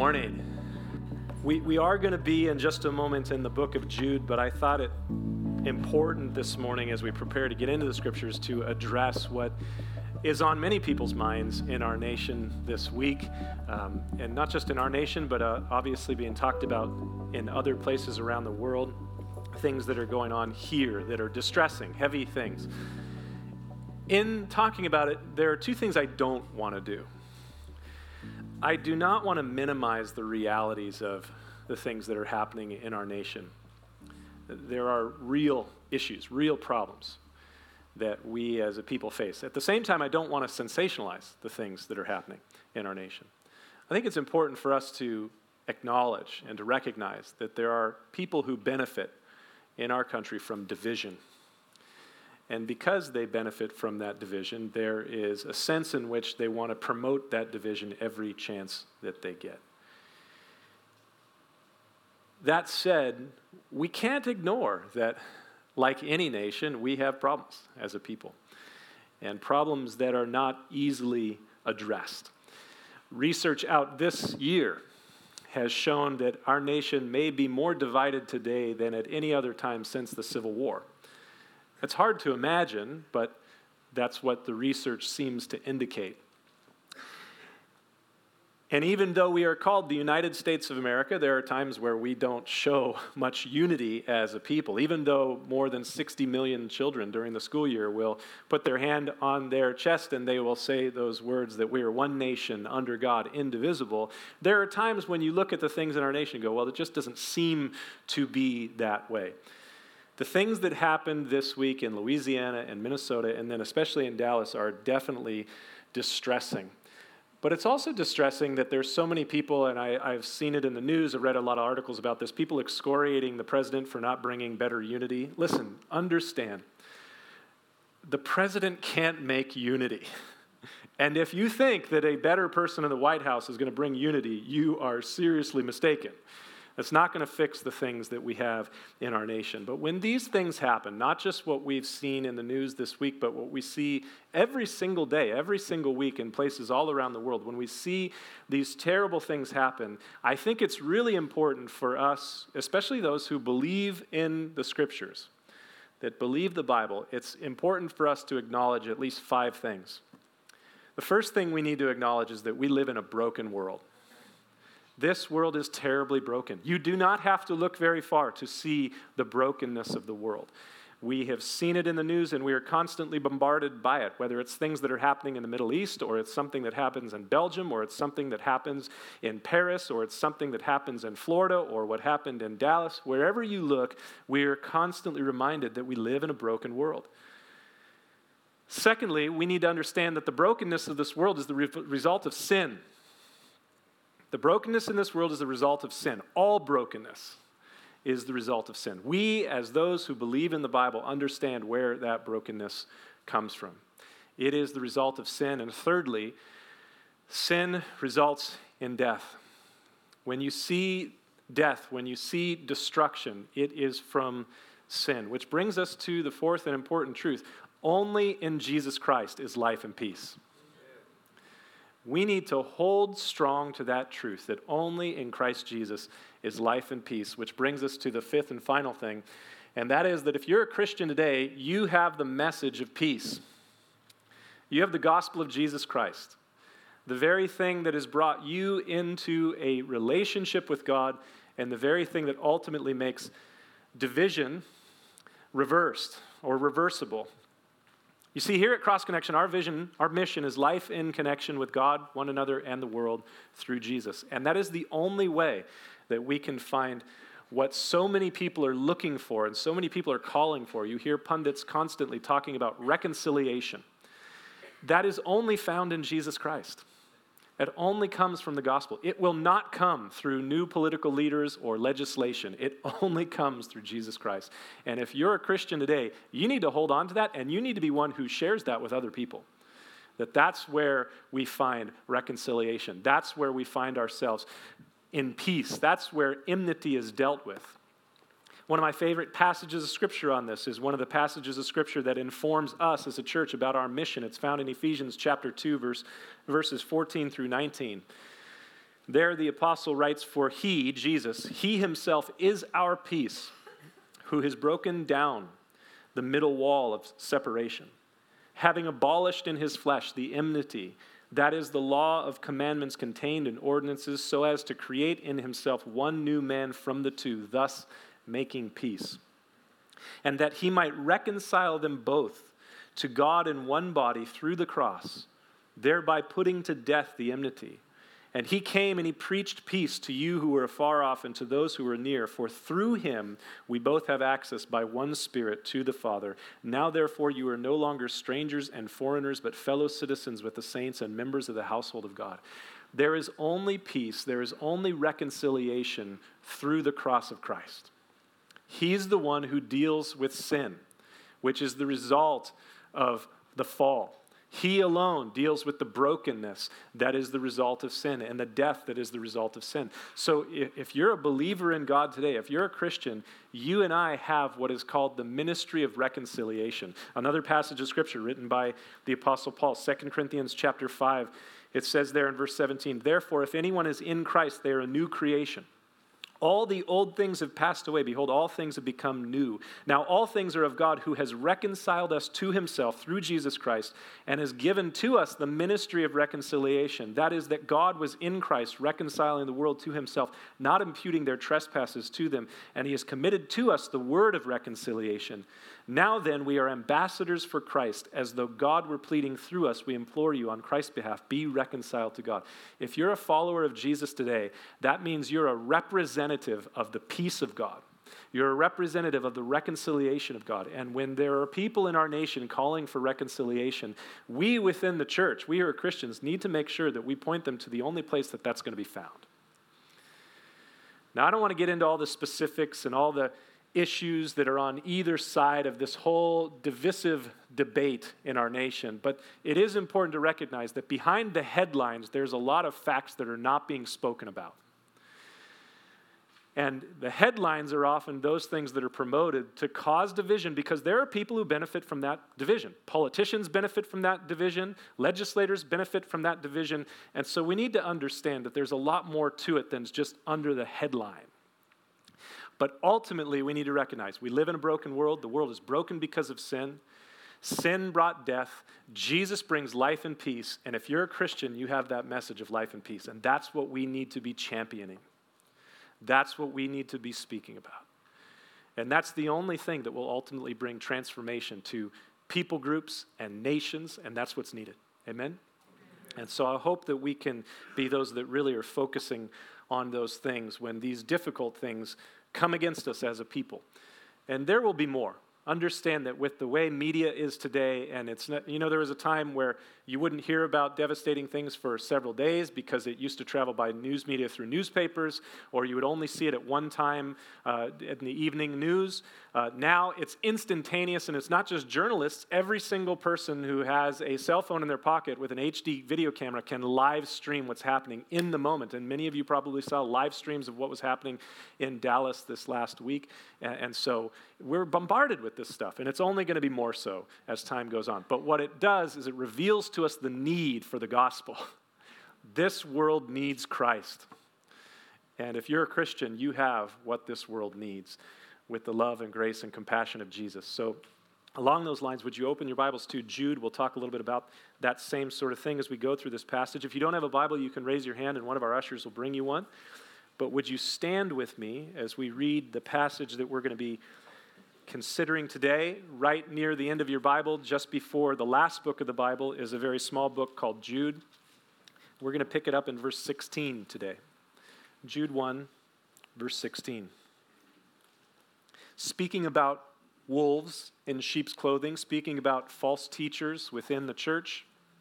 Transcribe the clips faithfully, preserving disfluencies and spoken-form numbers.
morning. We we are going to be in just a moment in the book of Jude, but I thought it important this morning as we prepare to get into the scriptures to address what is on many people's minds in our nation this week, um, and not just in our nation, but uh, obviously being talked about in other places around the world, things that are going on here that are distressing, heavy things. In talking about it, there are two things I don't want to do. I do not want to minimize the realities of the things that are happening in our nation. There are real issues, real problems that we as a people face. At the same time, I don't want to sensationalize the things that are happening in our nation. I think it's important for us to acknowledge and to recognize that there are people who benefit in our country from division. And because they benefit from that division, there is a sense in which they want to promote that division every chance that they get. That said, we can't ignore that, like any nation, we have problems as a people, and problems that are not easily addressed. Research out this year has shown that our nation may be more divided today than at any other time since the Civil War. It's hard to imagine, but that's what the research seems to indicate. And even though we are called the United States of America, there are times where we don't show much unity as a people. Even though more than sixty million children during the school year will put their hand on their chest and they will say those words that we are one nation under God, indivisible, there are times when you look at the things in our nation and go, well, it just doesn't seem to be that way. The things that happened this week in Louisiana and Minnesota, and then especially in Dallas, are definitely distressing. But it's also distressing that there's so many people, and I, I've seen it in the news, I've read a lot of articles about this, people excoriating the president for not bringing better unity. Listen, understand, the president can't make unity. And if you think that a better person in the White House is going to bring unity, you are seriously mistaken. It's not going to fix the things that we have in our nation. But when these things happen, not just what we've seen in the news this week, but what we see every single day, every single week in places all around the world, when we see these terrible things happen, I think it's really important for us, especially those who believe in the scriptures, that believe the Bible, it's important for us to acknowledge at least five things. The first thing we need to acknowledge is that we live in a broken world. This world is terribly broken. You do not have to look very far to see the brokenness of the world. We have seen it in the news, and we are constantly bombarded by it, whether it's things that are happening in the Middle East, or it's something that happens in Belgium, or it's something that happens in Paris, or it's something that happens in Florida, or what happened in Dallas. Wherever you look, we are constantly reminded that we live in a broken world. Secondly, we need to understand that the brokenness of this world is the re- result of sin. The brokenness in this world is the result of sin. All brokenness is the result of sin. We, as those who believe in the Bible, understand where that brokenness comes from. It is the result of sin. And thirdly, sin results in death. When you see death, when you see destruction, it is from sin. Which brings us to the fourth and important truth. Only in Jesus Christ is life and peace. We need to hold strong to that truth, that only in Christ Jesus is life and peace, which brings us to the fifth and final thing, and that is that if you're a Christian today, you have the message of peace. You have the gospel of Jesus Christ, the very thing that has brought you into a relationship with God, and the very thing that ultimately makes division reversed or reversible. You see, here at Cross Connection, our vision, our mission is life in connection with God, one another, and the world through Jesus. And that is the only way that we can find what so many people are looking for and so many people are calling for. You hear pundits constantly talking about reconciliation. That is only found in Jesus Christ. It only comes from the gospel. It will not come through new political leaders or legislation. It only comes through Jesus Christ. And if you're a Christian today, you need to hold on to that, and you need to be one who shares that with other people. That that's where we find reconciliation. That's where we find ourselves in peace. That's where enmity is dealt with. One of my favorite passages of Scripture on this is one of the passages of Scripture that informs us as a church about our mission. It's found in Ephesians chapter two, verse, verses fourteen through nineteen. There the apostle writes, for he, Jesus, he himself is our peace, who has broken down the middle wall of separation, having abolished in his flesh the enmity, that is the law of commandments contained in ordinances, so as to create in himself one new man from the two, thus making peace. And that he might reconcile them both to God in one body through the cross, thereby putting to death the enmity. And he came and he preached peace to you who were afar off and to those who were near. For through him we both have access by one Spirit to the Father. Now therefore you are no longer strangers and foreigners, but fellow citizens with the saints and members of the household of God. There is only peace, there is only reconciliation through the cross of Christ. He's the one who deals with sin, which is the result of the fall. He alone deals with the brokenness that is the result of sin and the death that is the result of sin. So if you're a believer in God today, if you're a Christian, you and I have what is called the ministry of reconciliation. Another passage of Scripture written by the Apostle Paul, Second Corinthians chapter five, it says there in verse seventeen, therefore, if anyone is in Christ, they are a new creation. All the old things have passed away. Behold, all things have become new. Now all things are of God, who has reconciled us to himself through Jesus Christ and has given to us the ministry of reconciliation. That is, that God was in Christ reconciling the world to himself, not imputing their trespasses to them. And he has committed to us the word of reconciliation. Now then, we are ambassadors for Christ. As though God were pleading through us, we implore you on Christ's behalf, be reconciled to God. If you're a follower of Jesus today, that means you're a representative of the peace of God. You're a representative of the reconciliation of God. And when there are people in our nation calling for reconciliation, we within the church, we who are Christians, need to make sure that we point them to the only place that that's going to be found. Now, I don't want to get into all the specifics and all the issues that are on either side of this whole divisive debate in our nation, but it is important to recognize that behind the headlines, there's a lot of facts that are not being spoken about. And the headlines are often those things that are promoted to cause division because there are people who benefit from that division. Politicians benefit from that division. Legislators benefit from that division. And so we need to understand that there's a lot more to it than just under the headline. But ultimately, we need to recognize we live in a broken world. The world is broken because of sin. Sin brought death. Jesus brings life and peace. And if you're a Christian, you have that message of life and peace. And that's what we need to be championing. That's what we need to be speaking about. And that's the only thing that will ultimately bring transformation to people groups and nations. And that's what's needed. Amen? And so I hope that we can be those that really are focusing on those things when these difficult things come against us as a people. And there will be more. Understand that with the way media is today, and it's not, you know, there was a time where you wouldn't hear about devastating things for several days because it used to travel by news media through newspapers, or you would only see it at one time uh, in the evening news. Uh, now it's instantaneous, and it's not just journalists. Every single person who has a cell phone in their pocket with an H D video camera can live stream what's happening in the moment. And many of you probably saw live streams of what was happening in Dallas this last week. And, and so we're bombarded with this stuff, and it's only going to be more so as time goes on. But what it does is it reveals to us the need for the gospel. This world needs Christ. And if you're a Christian, you have what this world needs with the love and grace and compassion of Jesus. So along those lines, would you open your Bibles to Jude? We'll talk a little bit about that same sort of thing as we go through this passage. If you don't have a Bible, you can raise your hand, and one of our ushers will bring you one. But would you stand with me as we read the passage that we're going to be considering today? Right near the end of your Bible, just before the last book of the Bible, is a very small book called Jude. We're going to pick it up in verse sixteen today. Jude one, verse sixteen. Speaking about wolves in sheep's clothing, speaking about false teachers within the church,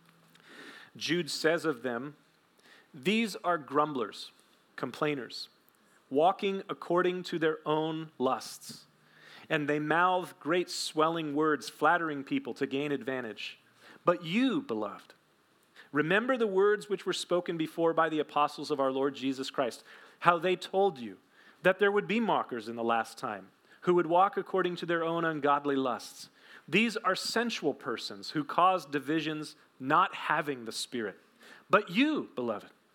Jude says of them, "These are grumblers, complainers, walking according to their own lusts. And they mouth great swelling words, flattering people to gain advantage. But you, beloved, remember the words which were spoken before by the apostles of our Lord Jesus Christ, how they told you that there would be mockers in the last time, who would walk according to their own ungodly lusts. These are sensual persons who cause divisions, not having the Spirit. But you, beloved,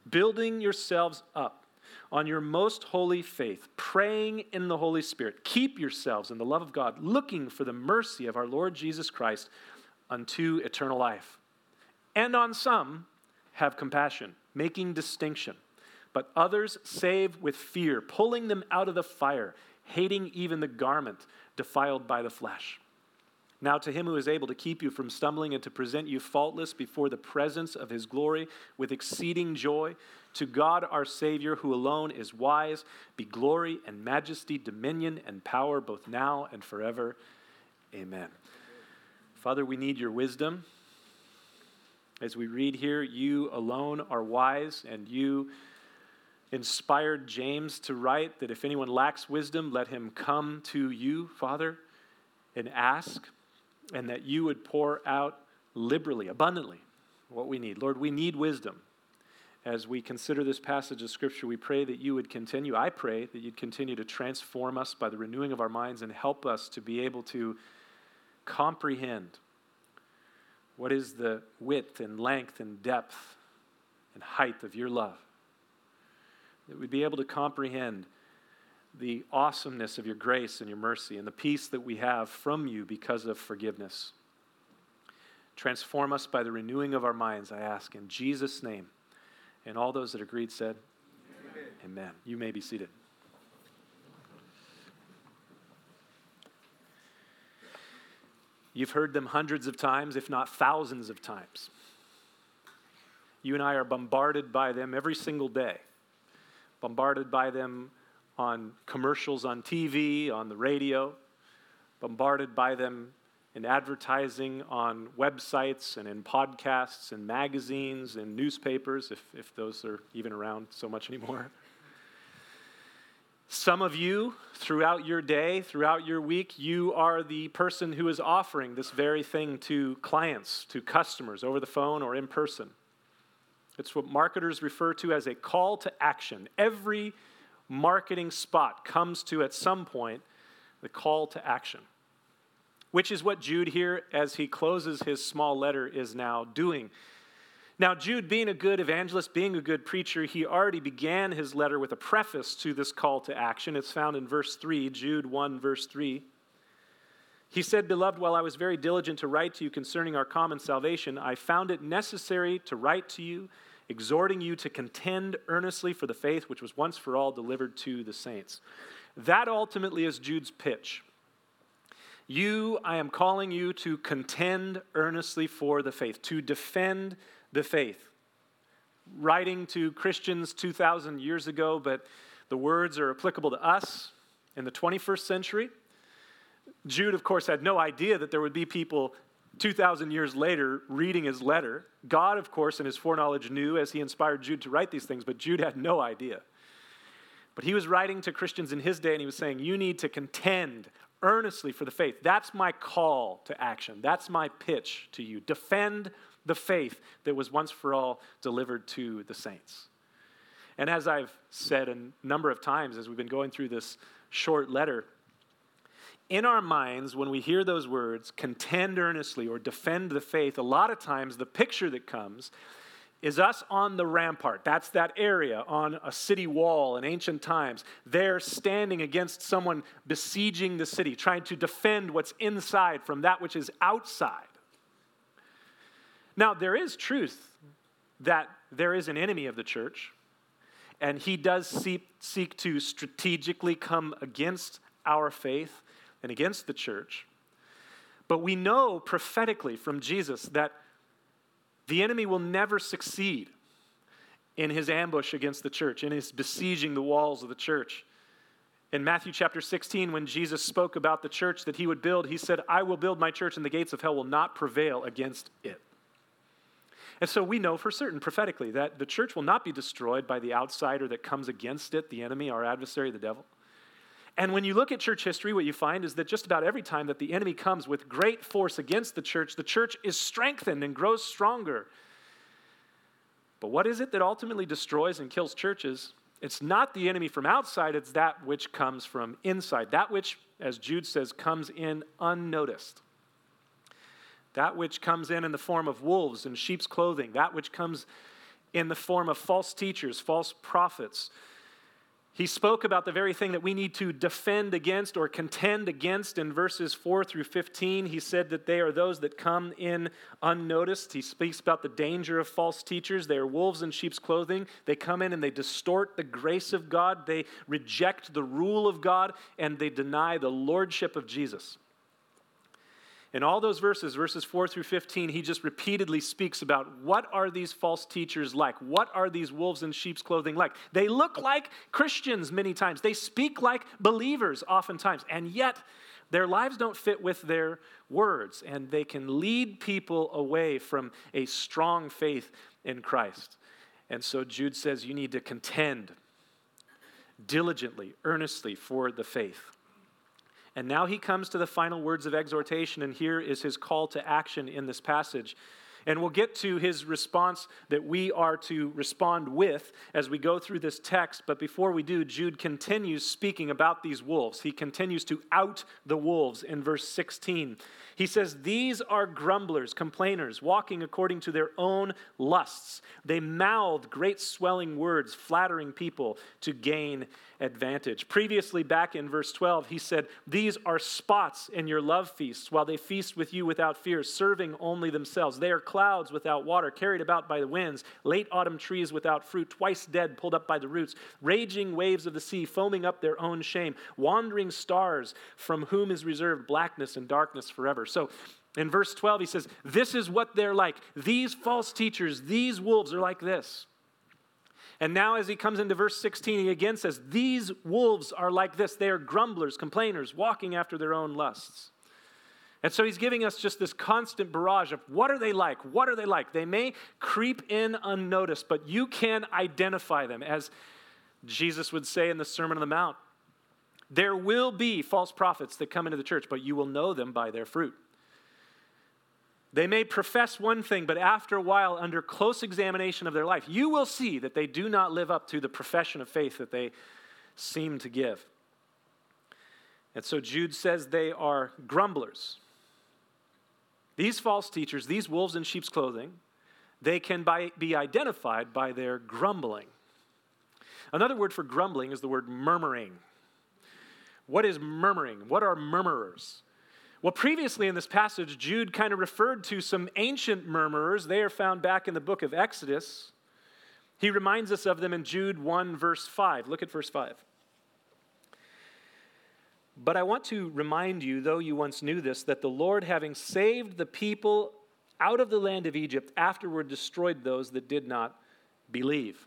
building yourselves up on your most holy faith, praying in the Holy Spirit. Keep yourselves in the love of God, looking for the mercy of our Lord Jesus Christ unto eternal life. And on some have compassion, making distinction, but others save with fear, pulling them out of the fire, hating even the garment defiled by the flesh. Now to him who is able to keep you from stumbling and to present you faultless before the presence of his glory with exceeding joy, to God our Savior, who alone is wise, be glory and majesty, dominion and power, both now and forever. Amen. Father, we need your wisdom. As we read here, you alone are wise, and you inspired James to write that if anyone lacks wisdom, let him come to you, Father, and ask, and that you would pour out liberally, abundantly, what we need. Lord, we need wisdom. As we consider this passage of Scripture, we pray that you would continue, I pray that you'd continue to transform us by the renewing of our minds and help us to be able to comprehend what is the width and length and depth and height of your love. That we'd be able to comprehend the awesomeness of your grace and your mercy and the peace that we have from you because of forgiveness. Transform us by the renewing of our minds, I ask, in Jesus' name. And all those that agreed said, Amen. Amen. You may be seated. You've heard them hundreds of times, if not thousands of times. You and I are bombarded by them every single day. Bombarded by them on commercials on T V, on the radio. Bombarded by them in advertising on websites and in podcasts and magazines and newspapers, if, if those are even around so much anymore. Some of you, throughout your day, throughout your week, you are the person who is offering this very thing to clients, to customers, over the phone or in person. It's what marketers refer to as a call to action. Every marketing spot comes to, at some point, the call to action, which is what Jude here, as he closes his small letter, is now doing. Now, Jude, being a good evangelist, being a good preacher, he already began his letter with a preface to this call to action. It's found in verse three, Jude one, verse three. He said, "Beloved, while I was very diligent to write to you concerning our common salvation, I found it necessary to write to you, exhorting you to contend earnestly for the faith which was once for all delivered to the saints." That ultimately is Jude's pitch. You, I am calling you to contend earnestly for the faith, to defend the faith. Writing to Christians two thousand years ago, but the words are applicable to us in the twenty-first century. Jude, of course, had no idea that there would be people two thousand years later reading his letter. God, of course, in his foreknowledge knew as he inspired Jude to write these things, but Jude had no idea. But he was writing to Christians in his day, and he was saying, you need to contend earnestly for the faith. That's my call to action. That's my pitch to you. Defend the faith that was once for all delivered to the saints. And as I've said a number of times as we've been going through this short letter, in our minds, when we hear those words, contend earnestly or defend the faith, a lot of times the picture that comes is us on the rampart. That's that area on a city wall in ancient times. They're standing against someone besieging the city, trying to defend what's inside from that which is outside. Now, there is truth that there is an enemy of the church, and he does seek, seek to strategically come against our faith and against the church. But we know prophetically from Jesus that the enemy will never succeed in his ambush against the church, in his besieging the walls of the church. In Matthew chapter sixteen, when Jesus spoke about the church that he would build, he said, I will build my church and the gates of hell will not prevail against it. And so we know for certain prophetically that the church will not be destroyed by the outsider that comes against it, the enemy, our adversary, the devil. And when you look at church history, what you find is that just about every time that the enemy comes with great force against the church, the church is strengthened and grows stronger. But what is it that ultimately destroys and kills churches? It's not the enemy from outside, it's that which comes from inside. That which, as Jude says, comes in unnoticed. That which comes in in the form of wolves in sheep's clothing. That which comes in the form of false teachers, false prophets. He spoke about the very thing that we need to defend against or contend against in verses four through fifteen. He said that they are those that come in unnoticed. He speaks about the danger of false teachers. They are wolves in sheep's clothing. They come in and they distort the grace of God. They reject the rule of God, and they deny the lordship of Jesus. In all those verses, verses four through fifteen, he just repeatedly speaks about what are these false teachers like? What are these wolves in sheep's clothing like? They look like Christians many times. They speak like believers oftentimes. And yet, their lives don't fit with their words. And they can lead people away from a strong faith in Christ. And so Jude says you need to contend diligently, earnestly for the faith. And now he comes to the final words of exhortation, and here is his call to action in this passage. And we'll get to his response that we are to respond with as we go through this text. But before we do, Jude continues speaking about these wolves. He continues to out the wolves in verse sixteen. He says, "These are grumblers, complainers, walking according to their own lusts. They mouth great swelling words, flattering people to gain advantage." Previously, back in verse twelve, he said, "These are spots in your love feasts, while they feast with you without fear, serving only themselves. They are clouds without water, carried about by the winds, late autumn trees without fruit, twice dead, pulled up by the roots, raging waves of the sea, foaming up their own shame, wandering stars from whom is reserved blackness and darkness forever." So in verse twelve, he says, this is what they're like. These false teachers, these wolves are like this. And now as he comes into verse sixteen, he again says, these wolves are like this. They are grumblers, complainers, walking after their own lusts. And so he's giving us just this constant barrage of what are they like? What are they like? They may creep in unnoticed, but you can identify them. As Jesus would say in the Sermon on the Mount, there will be false prophets that come into the church, but you will know them by their fruit. They may profess one thing, but after a while, under close examination of their life, you will see that they do not live up to the profession of faith that they seem to give. And so Jude says they are grumblers. These false teachers, these wolves in sheep's clothing, they can by, be identified by their grumbling. Another word for grumbling is the word murmuring. What is murmuring? What are murmurers? Well, previously in this passage, Jude kind of referred to some ancient murmurers. They are found back in the book of Exodus. He reminds us of them in Jude one, verse five. Look at verse five. "But I want to remind you, though you once knew this, that the Lord, having saved the people out of the land of Egypt, afterward destroyed those that did not believe."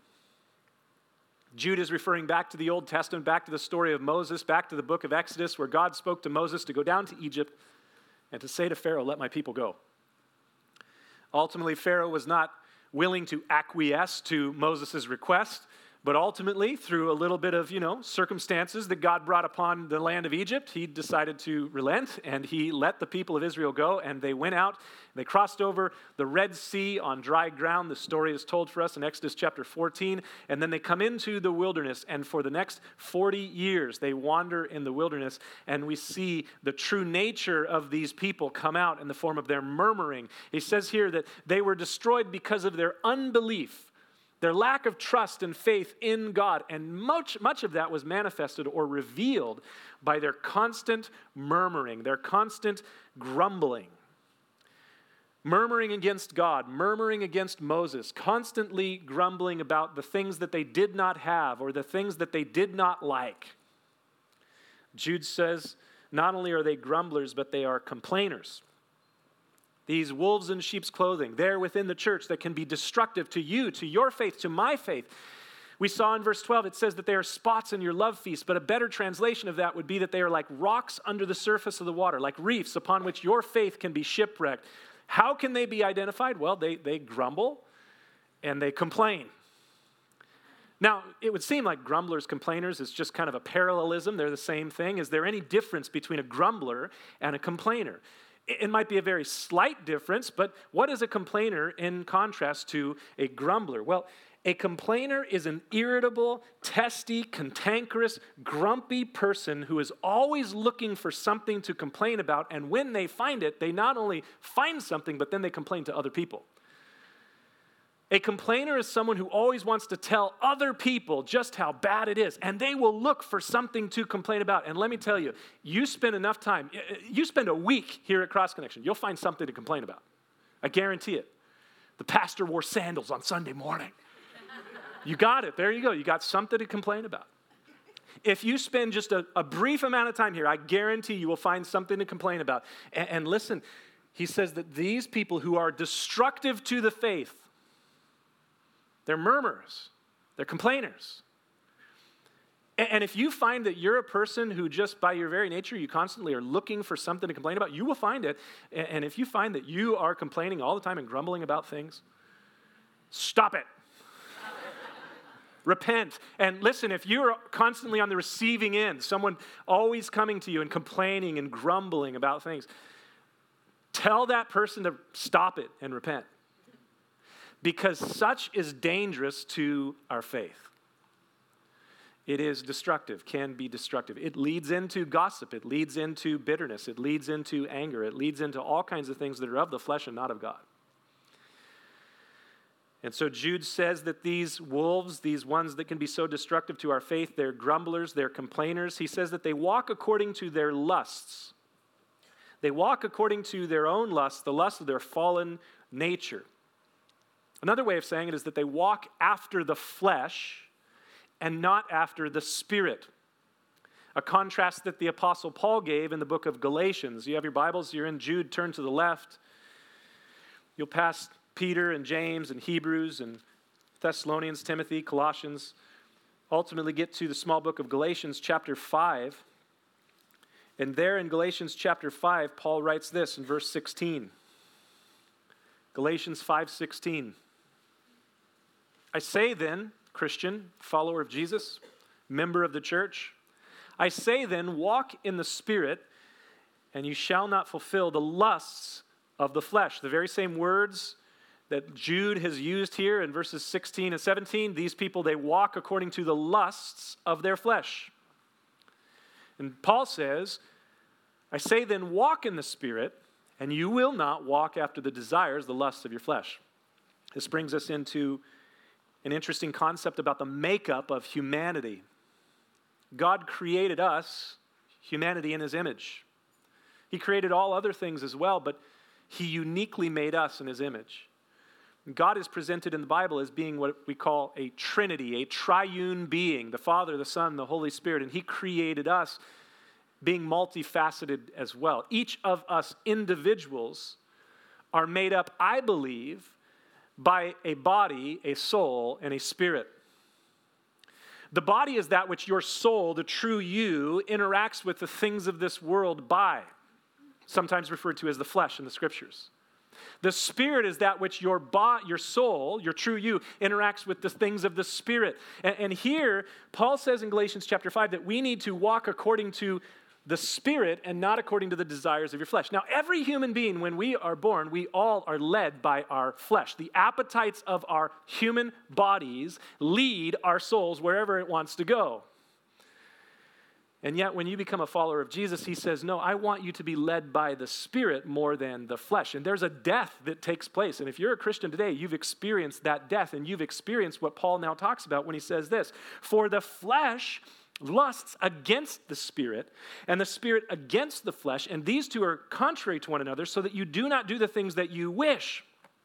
Jude is referring back to the Old Testament, back to the story of Moses, back to the book of Exodus, where God spoke to Moses to go down to Egypt and to say to Pharaoh, "Let my people go." Ultimately, Pharaoh was not willing to acquiesce to Moses' request, but ultimately, through a little bit of, you know, circumstances that God brought upon the land of Egypt, he decided to relent, and he let the people of Israel go, and they went out. They crossed over the Red Sea on dry ground. The story is told for us in Exodus chapter fourteen. And then they come into the wilderness, and for the next forty years, they wander in the wilderness, and we see the true nature of these people come out in the form of their murmuring. He says here that they were destroyed because of their unbelief, their lack of trust and faith in God. And much, much of that was manifested or revealed by their constant murmuring, their constant grumbling. Murmuring against God, murmuring against Moses, constantly grumbling about the things that they did not have or the things that they did not like. Jude says, not only are they grumblers, but they are complainers. These wolves in sheep's clothing, they're within the church that can be destructive to you, to your faith, to my faith. We saw in verse twelve, it says that they are spots in your love feast, but a better translation of that would be that they are like rocks under the surface of the water, like reefs upon which your faith can be shipwrecked. How can they be identified? Well, they, they grumble and they complain. Now, it would seem like grumblers, complainers is just kind of a parallelism. They're the same thing. Is there any difference between a grumbler and a complainer? It might be a very slight difference, but what is a complainer in contrast to a grumbler? Well, a complainer is an irritable, testy, cantankerous, grumpy person who is always looking for something to complain about, and when they find it, they not only find something, but then they complain to other people. A complainer is someone who always wants to tell other people just how bad it is, and they will look for something to complain about. And let me tell you, you spend enough time, you spend a week here at Cross Connection, you'll find something to complain about. I guarantee it. The pastor wore sandals on Sunday morning. You got it. There you go. You got something to complain about. If you spend just a, a brief amount of time here, I guarantee you will find something to complain about. And, and listen, he says that these people who are destructive to the faith, they're murmurers, they're complainers. And, and if you find that you're a person who just by your very nature, you constantly are looking for something to complain about, you will find it. And, and if you find that you are complaining all the time and grumbling about things, stop it. Repent. And listen, if you're constantly on the receiving end, someone always coming to you and complaining and grumbling about things, tell that person to stop it and repent. Because such is dangerous to our faith. It is destructive, can be destructive. It leads into gossip. It leads into bitterness. It leads into anger. It leads into all kinds of things that are of the flesh and not of God. And so Jude says that these wolves, these ones that can be so destructive to our faith, they're grumblers, they're complainers. He says that they walk according to their lusts. They walk according to their own lusts, the lust of their fallen nature. Another way of saying it is that they walk after the flesh and not after the Spirit. A contrast that the Apostle Paul gave in the book of Galatians. You have your Bibles, you're in Jude, turn to the left. You'll pass Peter and James and Hebrews and Thessalonians, Timothy, Colossians, ultimately get to the small book of Galatians chapter five. And there in Galatians chapter five, Paul writes this in verse sixteen. Galatians five sixteen. I say then, Christian, follower of Jesus, member of the church, I say then, walk in the Spirit, and you shall not fulfill the lusts of the flesh. The very same words that Jude has used here in verses sixteen and seventeen, these people, they walk according to the lusts of their flesh. And Paul says, I say then, walk in the Spirit, and you will not walk after the desires, the lusts of your flesh. This brings us into an interesting concept about the makeup of humanity. God created us, humanity, in his image. He created all other things as well, but he uniquely made us in his image. God is presented in the Bible as being what we call a trinity, a triune being, the Father, the Son, the Holy Spirit, and he created us being multifaceted as well. Each of us individuals are made up, I believe, by a body, a soul, and a spirit. The body is that which your soul, the true you, interacts with the things of this world by, sometimes referred to as the flesh in the scriptures. The spirit is that which your bo- your soul, your true you, interacts with the things of the spirit. And, and here, Paul says in Galatians chapter five that we need to walk according to the Spirit and not according to the desires of your flesh. Now, every human being, when we are born, we all are led by our flesh. The appetites of our human bodies lead our souls wherever it wants to go. And yet, when you become a follower of Jesus, he says, no, I want you to be led by the Spirit more than the flesh. And there's a death that takes place. And if you're a Christian today, you've experienced that death, and you've experienced what Paul now talks about when he says this. For the flesh lusts against the Spirit, and the Spirit against the flesh, and these two are contrary to one another, so that you do not do the things that you wish.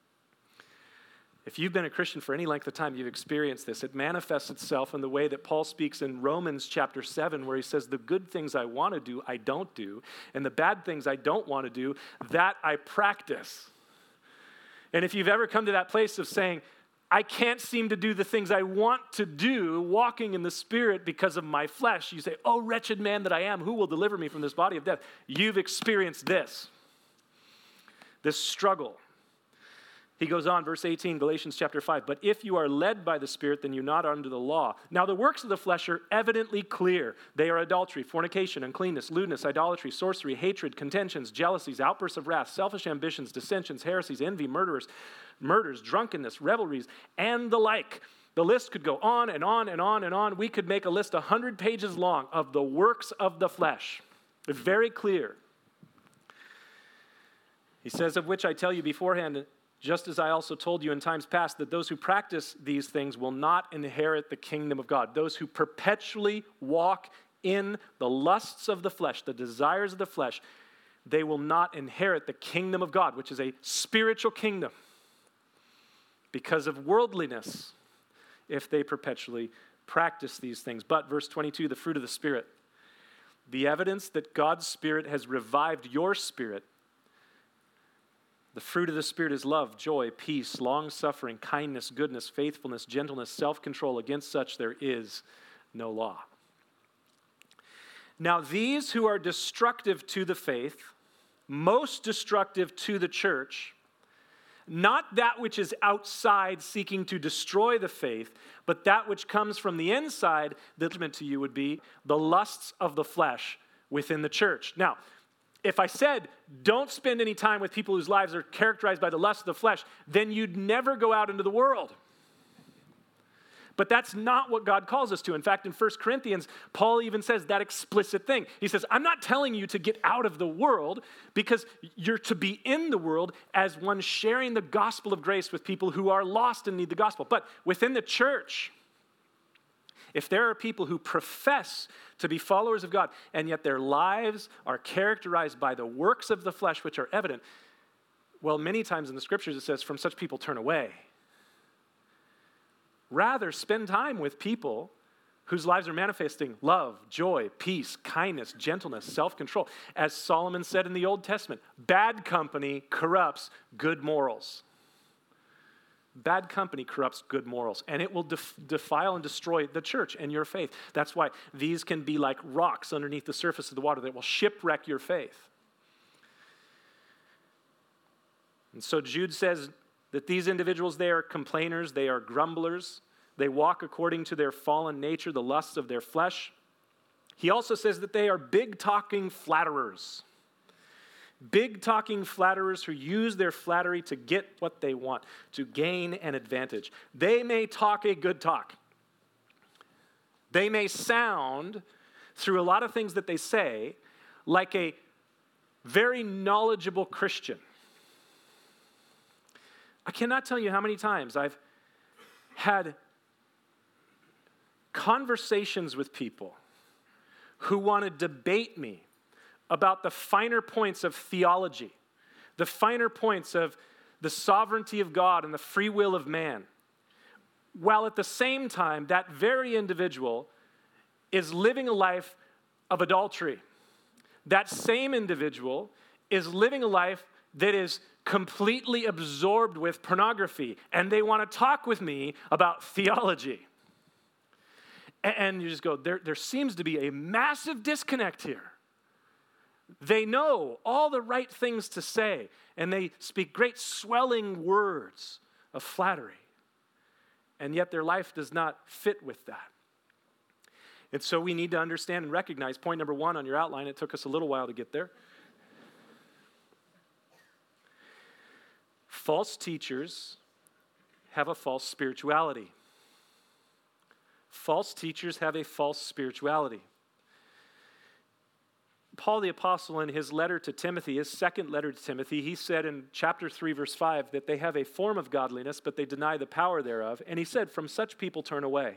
If you've been a Christian for any length of time, you've experienced this. It manifests itself in the way that Paul speaks in Romans chapter seven, where he says, the good things I want to do, I don't do, and the bad things I don't want to do, that I practice. And if you've ever come to that place of saying, I can't seem to do the things I want to do, walking in the Spirit because of my flesh, you say, oh, wretched man that I am, who will deliver me from this body of death? You've experienced this, this struggle. He goes on, verse eighteen, Galatians chapter five, but if you are led by the Spirit, then you're not under the law. Now the works of the flesh are evidently clear. They are adultery, fornication, uncleanness, lewdness, idolatry, sorcery, hatred, contentions, jealousies, outbursts of wrath, selfish ambitions, dissensions, heresies, envy, murderers, murders, drunkenness, revelries, and the like. The list could go on and on and on and on. We could make a list one hundred pages long of the works of the flesh. It's very clear. He says, of which I tell you beforehand, Just as I also told you in times past that those who practice these things will not inherit the kingdom of God. Those who perpetually walk in the lusts of the flesh, the desires of the flesh, they will not inherit the kingdom of God, which is a spiritual kingdom, because of worldliness, if they perpetually practice these things. But, verse twenty-two, the fruit of the Spirit. The evidence that God's Spirit has revived your spirit. The fruit of the Spirit is love, joy, peace, long-suffering, kindness, goodness, faithfulness, gentleness, self-control. Against such there is no law. Now, these who are destructive to the faith, most destructive to the church, not that which is outside seeking to destroy the faith, but that which comes from the inside, the judgment to you would be the lusts of the flesh within the church. Now, if I said, don't spend any time with people whose lives are characterized by the lust of the flesh, then you'd never go out into the world. But that's not what God calls us to. In fact, in First Corinthians, Paul even says that explicit thing. He says, I'm not telling you to get out of the world, because you're to be in the world as one sharing the gospel of grace with people who are lost and need the gospel. But within the church, if there are people who profess to be followers of God, and yet their lives are characterized by the works of the flesh which are evident, well, many times in the scriptures it says, from such people turn away. Rather, spend time with people whose lives are manifesting love, joy, peace, kindness, gentleness, self-control. As Solomon said in the Old Testament, bad company corrupts good morals. Bad company corrupts good morals, and it will def- defile and destroy the church and your faith. That's why these can be like rocks underneath the surface of the water that will shipwreck your faith. And so Jude says that these individuals, they are complainers, they are grumblers, they walk according to their fallen nature, the lusts of their flesh. He also says that they are big-talking flatterers. Big-talking flatterers who use their flattery to get what they want, to gain an advantage. They may talk a good talk. They may sound, through a lot of things that they say, like a very knowledgeable Christian. I cannot tell you how many times I've had conversations with people who want to debate me about the finer points of theology, the finer points of the sovereignty of God and the free will of man, while at the same time that very individual is living a life of adultery. That same individual is living a life that is completely absorbed with pornography, and they want to talk with me about theology. And you just go, there, there seems to be a massive disconnect here. They know all the right things to say, and they speak great swelling words of flattery, and yet their life does not fit with that. And so we need to understand and recognize, point number one on your outline, it took us a little while to get there. False teachers have a false spirituality. False teachers have a false spirituality. Paul the Apostle, in his letter to Timothy, his second letter to Timothy, he said in chapter three, verse five, that they have a form of godliness, but they deny the power thereof. And he said, from such people turn away.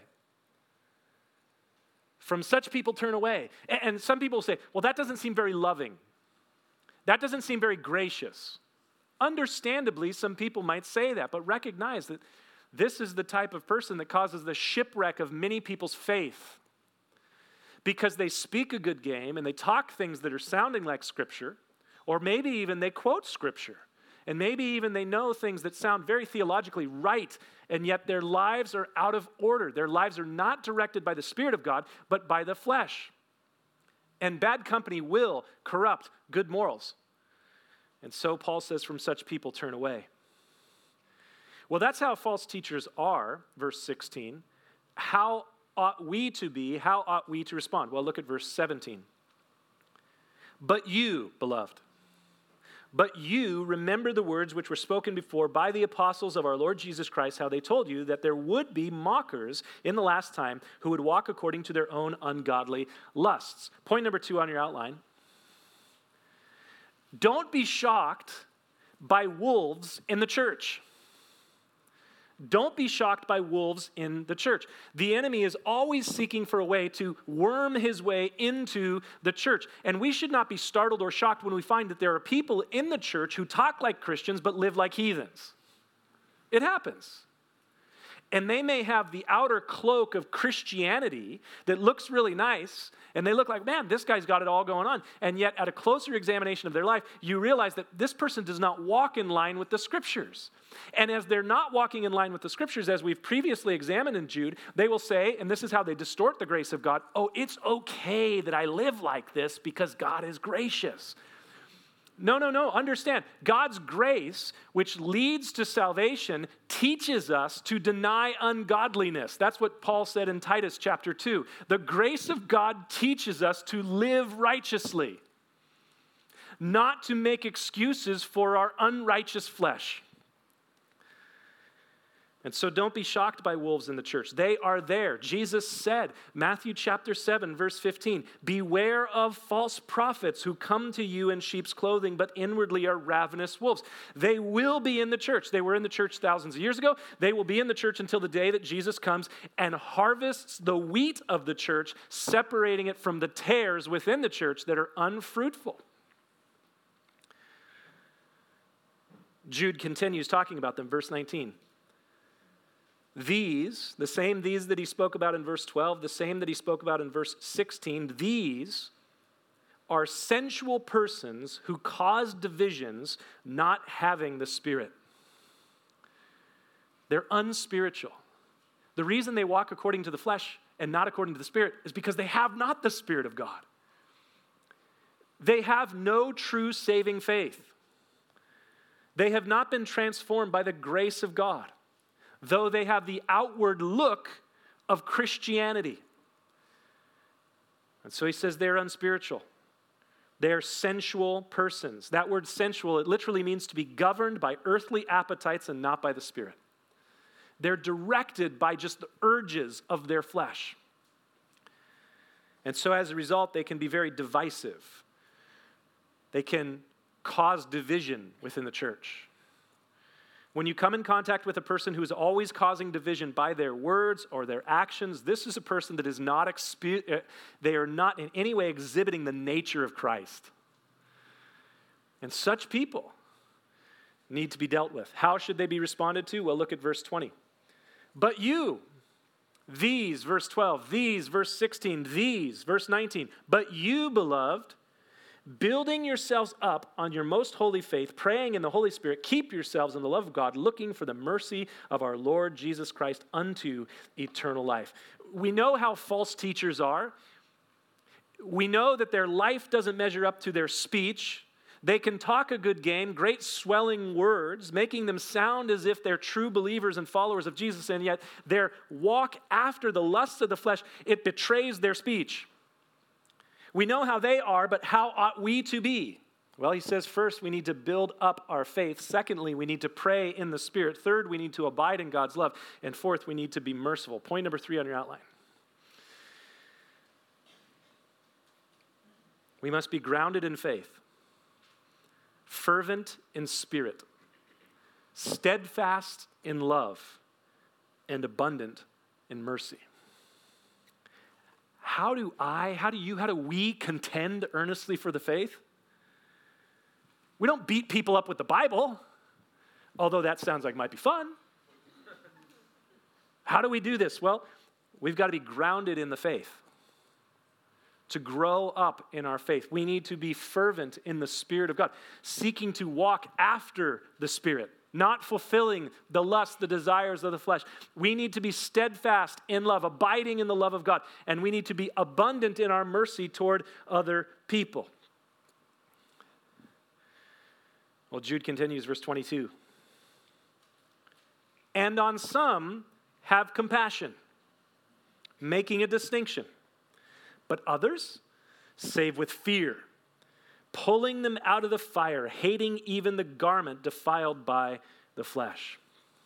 From such people turn away. And some people say, well, that doesn't seem very loving. That doesn't seem very gracious. Understandably, some people might say that, but recognize that this is the type of person that causes the shipwreck of many people's faith. Because they speak a good game and they talk things that are sounding like Scripture, or maybe even they quote Scripture, and maybe even they know things that sound very theologically right, and yet their lives are out of order. Their lives are not directed by the Spirit of God, but by the flesh. And bad company will corrupt good morals. And so Paul says, from such people turn away. Well, that's how false teachers are, verse sixteen. How ought we to be? How ought we to respond? Well, look at verse seventeen. But you, beloved, but you remember the words which were spoken before by the apostles of our Lord Jesus Christ, how they told you that there would be mockers in the last time who would walk according to their own ungodly lusts. Point number two on your outline. Don't be shocked by wolves in the church. Don't be shocked by wolves in the church. The enemy is always seeking for a way to worm his way into the church. And we should not be startled or shocked when we find that there are people in the church who talk like Christians but live like heathens. It happens. And they may have the outer cloak of Christianity that looks really nice, and they look like, man, this guy's got it all going on. And yet, at a closer examination of their life, you realize that this person does not walk in line with the Scriptures. And as they're not walking in line with the Scriptures, as we've previously examined in Jude, they will say, and this is how they distort the grace of God, oh, it's okay that I live like this because God is gracious. No, no, no. Understand, God's grace, which leads to salvation, teaches us to deny ungodliness. That's what Paul said in Titus chapter two. The grace of God teaches us to live righteously, not to make excuses for our unrighteous flesh. And so don't be shocked by wolves in the church. They are there. Jesus said, Matthew chapter seven, verse fifteen, beware of false prophets who come to you in sheep's clothing, but inwardly are ravenous wolves. They will be in the church. They were in the church thousands of years ago. They will be in the church until the day that Jesus comes and harvests the wheat of the church, separating it from the tares within the church that are unfruitful. Jude continues talking about them, verse nineteen. These, the same these that he spoke about in verse twelve, the same that he spoke about in verse sixteen, these are sensual persons who cause divisions, not having the Spirit. They're unspiritual. The reason they walk according to the flesh and not according to the Spirit is because they have not the Spirit of God. They have no true saving faith. They have not been transformed by the grace of God, though they have the outward look of Christianity. And so he says they're unspiritual. They're sensual persons. That word sensual, it literally means to be governed by earthly appetites and not by the Spirit. They're directed by just the urges of their flesh. And so as a result, they can be very divisive. They can cause division within the church. When you come in contact with a person who is always causing division by their words or their actions, this is a person that is not, expe- they are not in any way exhibiting the nature of Christ. And such people need to be dealt with. How should they be responded to? Well, look at verse twenty. But you, these, verse twelve, these, verse sixteen, these, verse nineteen, but you, beloved, building yourselves up on your most holy faith, praying in the Holy Spirit, keep yourselves in the love of God, looking for the mercy of our Lord Jesus Christ unto eternal life. We know how false teachers are. We know that their life doesn't measure up to their speech. They can talk a good game, great swelling words, making them sound as if they're true believers and followers of Jesus, and yet their walk after the lusts of the flesh, it betrays their speech. We know how they are, but how ought we to be? Well, he says, first, we need to build up our faith. Secondly, we need to pray in the Spirit. Third, we need to abide in God's love. And fourth, we need to be merciful. Point number three on your outline. We must be grounded in faith, fervent in spirit, steadfast in love, and abundant in mercy. How do I, how do you, how do we contend earnestly for the faith? We don't beat people up with the Bible, although that sounds like it might be fun. How do we do this? Well, we've got to be grounded in the faith. To grow up in our faith, we need to be fervent in the Spirit of God, seeking to walk after the Spirit, not fulfilling the lust, the desires of the flesh. We need to be steadfast in love, abiding in the love of God, and we need to be abundant in our mercy toward other people. Well, Jude continues, verse twenty-two. And on some have compassion, making a distinction, but others save with fear, pulling them out of the fire, hating even the garment defiled by the flesh.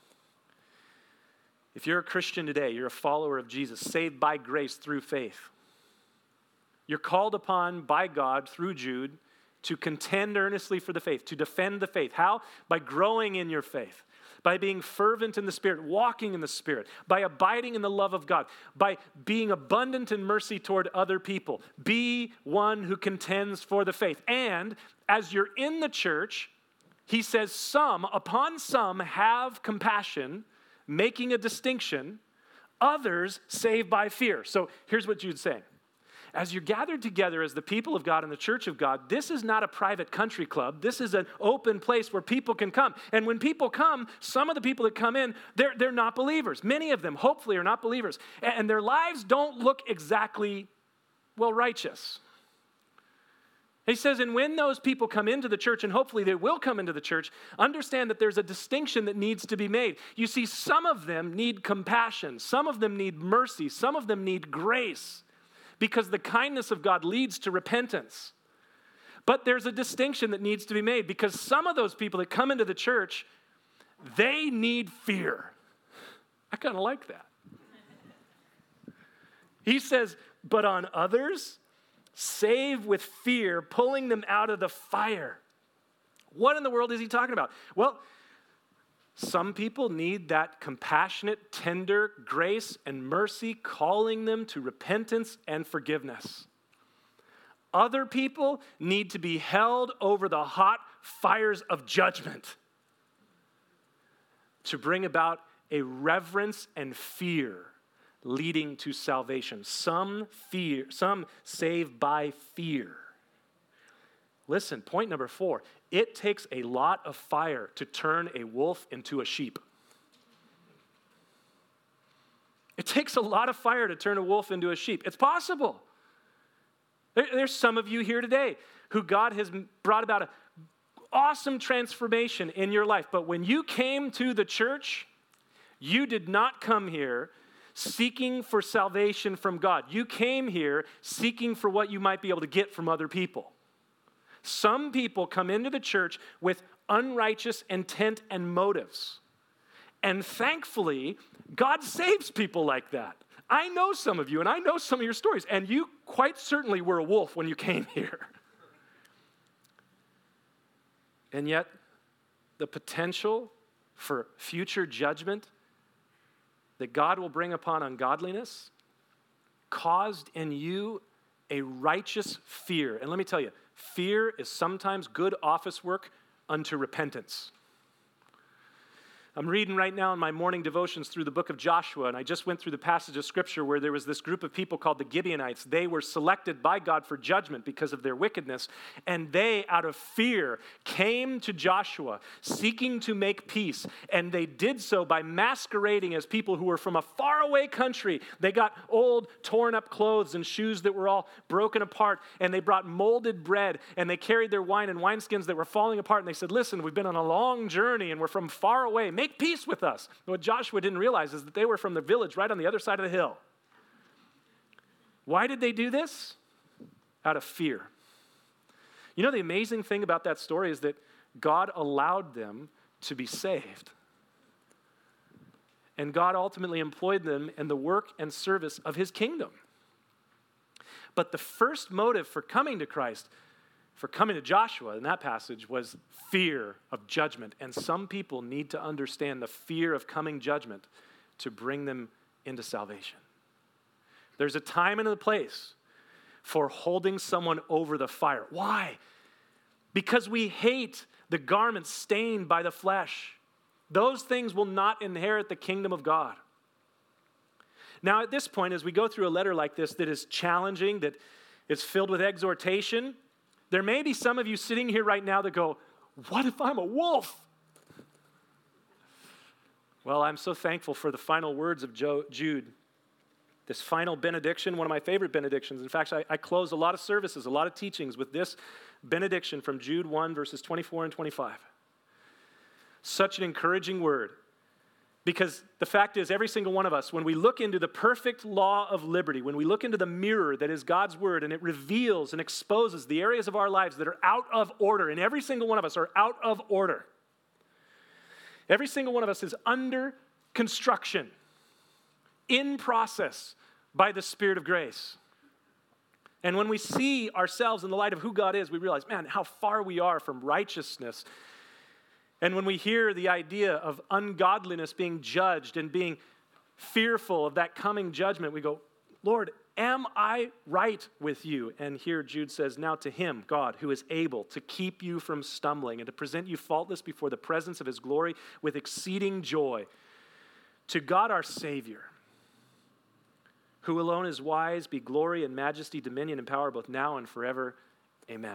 If you're a Christian today, you're a follower of Jesus, saved by grace through faith. You're called upon by God through Jude to contend earnestly for the faith, to defend the faith. How? By growing in your faith, by being fervent in the Spirit, walking in the Spirit, by abiding in the love of God, by being abundant in mercy toward other people. Be one who contends for the faith. And as you're in the church, he says, some, upon some, have compassion, making a distinction, others save by fear. So here's what Jude's saying. As you're gathered together as the people of God in the church of God, this is not a private country club. This is an open place where people can come. And when people come, some of the people that come in, they're, they're not believers. Many of them, hopefully, are not believers. And their lives don't look exactly, well, righteous. He says, and when those people come into the church, and hopefully they will come into the church, understand that there's a distinction that needs to be made. You see, some of them need compassion. Some of them need mercy. Some of them need grace, because the kindness of God leads to repentance. But there's a distinction that needs to be made, because some of those people that come into the church, they need fear. I kind of like that. He says, but on others, save with fear, pulling them out of the fire. What in the world is he talking about? Well, some people need that compassionate, tender grace and mercy, calling them to repentance and forgiveness. Other people need to be held over the hot fires of judgment to bring about a reverence and fear leading to salvation. Some fear, some save by fear. Listen, point number four. It takes a lot of fire to turn a wolf into a sheep. It takes a lot of fire to turn a wolf into a sheep. It's possible. There, there's some of you here today who God has brought about an awesome transformation in your life. But when you came to the church, you did not come here seeking for salvation from God. You came here seeking for what you might be able to get from other people. Some people come into the church with unrighteous intent and motives. And thankfully, God saves people like that. I know some of you, and I know some of your stories, and you quite certainly were a wolf when you came here. And yet, the potential for future judgment that God will bring upon ungodliness caused in you a righteous fear. And let me tell you, fear is sometimes good office work unto repentance. I'm reading right now in my morning devotions through the book of Joshua, and I just went through the passage of scripture where there was this group of people called the Gibeonites. They were selected by God for judgment because of their wickedness, and they, out of fear, came to Joshua seeking to make peace, and they did so by masquerading as people who were from a faraway country. They got old, torn-up clothes and shoes that were all broken apart, and they brought molded bread, and they carried their wine in wineskins that were falling apart, and they said, listen, we've been on a long journey, and we're from far away. Make peace with us. What Joshua didn't realize is that they were from the village right on the other side of the hill. Why did they do this? Out of fear. You know, the amazing thing about that story is that God allowed them to be saved. And God ultimately employed them in the work and service of his kingdom. But the first motive for coming to Christ, for coming to Joshua in that passage, was fear of judgment. And some people need to understand the fear of coming judgment to bring them into salvation. There's a time and a place for holding someone over the fire. Why? Because we hate the garments stained by the flesh. Those things will not inherit the kingdom of God. Now, at this point, as we go through a letter like this that is challenging, that is filled with exhortation, there may be some of you sitting here right now that go, what if I'm a wolf? Well, I'm so thankful for the final words of Jude. This final benediction, one of my favorite benedictions. In fact, I, I close a lot of services, a lot of teachings with this benediction from Jude one, verses twenty-four and twenty-five. Such an encouraging word. Because the fact is, every single one of us, when we look into the perfect law of liberty, when we look into the mirror that is God's word, and it reveals and exposes the areas of our lives that are out of order, and every single one of us are out of order. Every single one of us is under construction, in process by the Spirit of grace. And when we see ourselves in the light of who God is, we realize, man, how far we are from righteousness. And when we hear the idea of ungodliness being judged and being fearful of that coming judgment, we go, Lord, am I right with you? And here Jude says, now to him, God, who is able to keep you from stumbling and to present you faultless before the presence of his glory with exceeding joy. To God our Savior, who alone is wise, be glory and majesty, dominion and power both now and forever. Amen.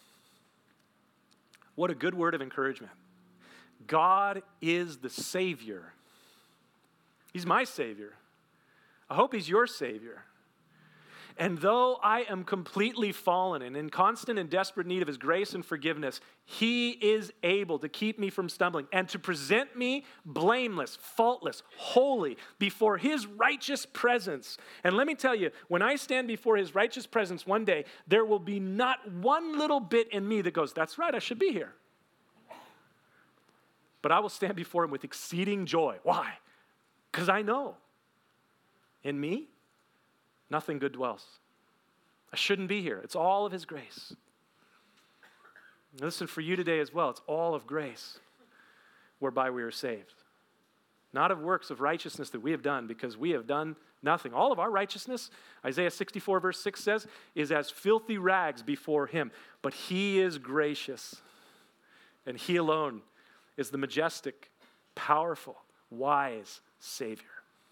What a good word of encouragement. God is the Savior. He's my Savior. I hope he's your Savior. And though I am completely fallen and in constant and desperate need of his grace and forgiveness, he is able to keep me from stumbling and to present me blameless, faultless, holy before his righteous presence. And let me tell you, when I stand before his righteous presence one day, there will be not one little bit in me that goes, that's right, I should be here. But I will stand before him with exceeding joy. Why? Because I know in me, nothing good dwells. I shouldn't be here. It's all of his grace. Listen, for you today as well, it's all of grace whereby we are saved. Not of works of righteousness that we have done, because we have done nothing. All of our righteousness, Isaiah sixty-four verse six says, is as filthy rags before him. But he is gracious, and he alone is the majestic, powerful, wise Savior.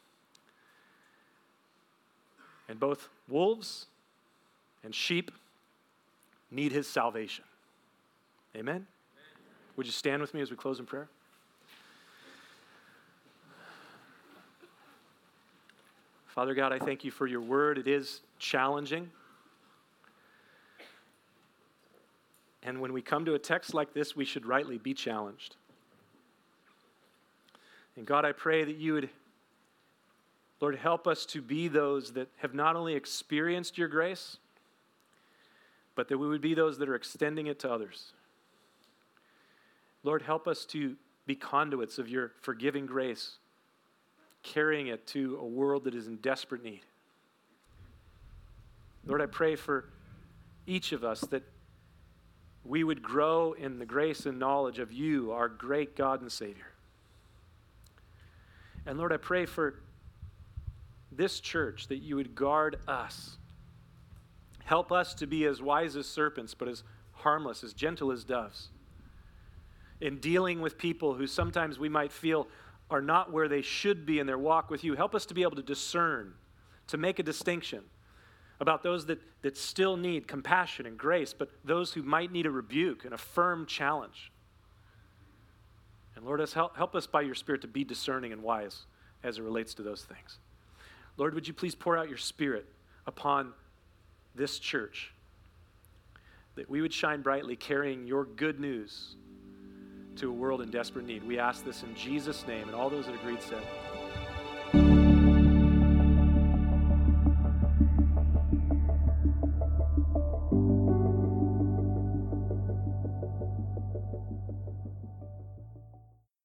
And both wolves and sheep need his salvation. Amen? Amen? Would you stand with me as we close in prayer? Father God, I thank you for your word. It is challenging. And when we come to a text like this, we should rightly be challenged. And God, I pray that you would, Lord, help us to be those that have not only experienced your grace, but that we would be those that are extending it to others. Lord, help us to be conduits of your forgiving grace, carrying it to a world that is in desperate need. Lord, I pray for each of us that we would grow in the grace and knowledge of you, our great God and Savior. And Lord, I pray for this church that you would guard us. Help us to be as wise as serpents, but as harmless, as gentle as doves. In dealing with people who sometimes we might feel are not where they should be in their walk with you, help us to be able to discern, to make a distinction about those that, that still need compassion and grace, but those who might need a rebuke and a firm challenge. And Lord, us help, help us by your Spirit to be discerning and wise as it relates to those things. Lord, would you please pour out your Spirit upon this church, that we would shine brightly carrying your good news to a world in desperate need. We ask this in Jesus' name, and all those that agreed said,